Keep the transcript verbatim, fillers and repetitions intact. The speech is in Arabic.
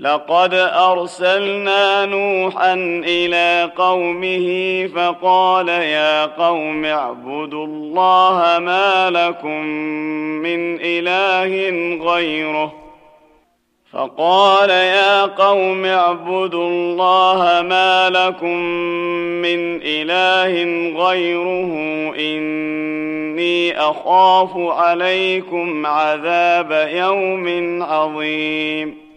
لقد أرسلنا نوحا إلى قومه فقال يا قوم اعبدوا الله ما لكم من إله غيره فقال يا قوم اعبدوا الله ما لكم من إله غيره إني أخاف عليكم عذاب يوم عظيم